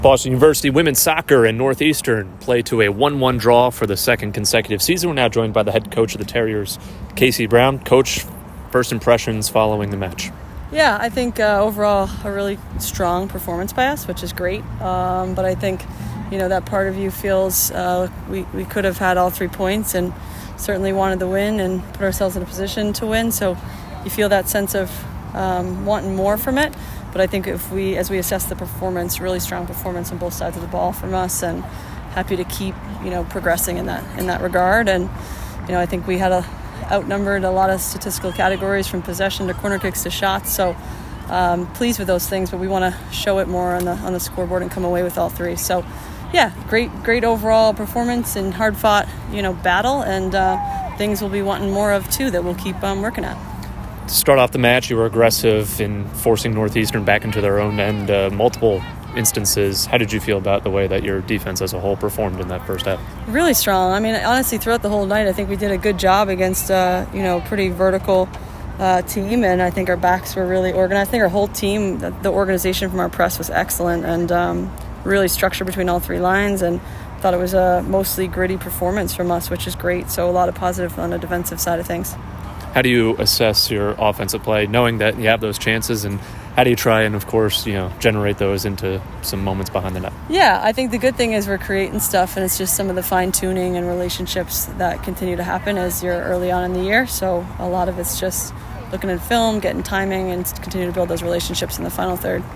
Boston University women's soccer and Northeastern play to a 1-1 draw for the second consecutive season. We're now joined by the head coach of the Terriers, Casey Brown. Coach, first impressions following the match? Yeah, I think overall a really strong performance by us, which is great. But I think, that part of you feels we could have had all 3 points and certainly wanted the win and put ourselves in a position to win. So you feel that sense of wanting more from it. But I think as we assess the performance, really strong performance on both sides of the ball from us, and happy to keep, progressing in that regard. And, I think we had outnumbered a lot of statistical categories from possession to corner kicks to shots. So pleased with those things, but we want to show it more on the scoreboard and come away with all 3. So yeah, great overall performance and hard fought, battle, and things we'll be wanting more of too that we'll keep working at. To start off the match, you were aggressive in forcing Northeastern back into their own end, multiple instances. How did you feel about the way that your defense as a whole performed in that first half? Really strong. I mean, honestly, throughout the whole night, I think we did a good job against pretty vertical team, and I think our backs were really organized. I think our whole team, the organization from our press was excellent, and really structured between all 3 lines, and thought it was a mostly gritty performance from us, which is great. So a lot of positive on the defensive side of things. How do you assess your offensive play, knowing that you have those chances, and how do you try and, of course, generate those into some moments behind the net? Yeah, I think the good thing is we're creating stuff, and it's just some of the fine-tuning and relationships that continue to happen as you're early on in the year. So a lot of it's just looking at film, getting timing, and continue to build those relationships in the final third.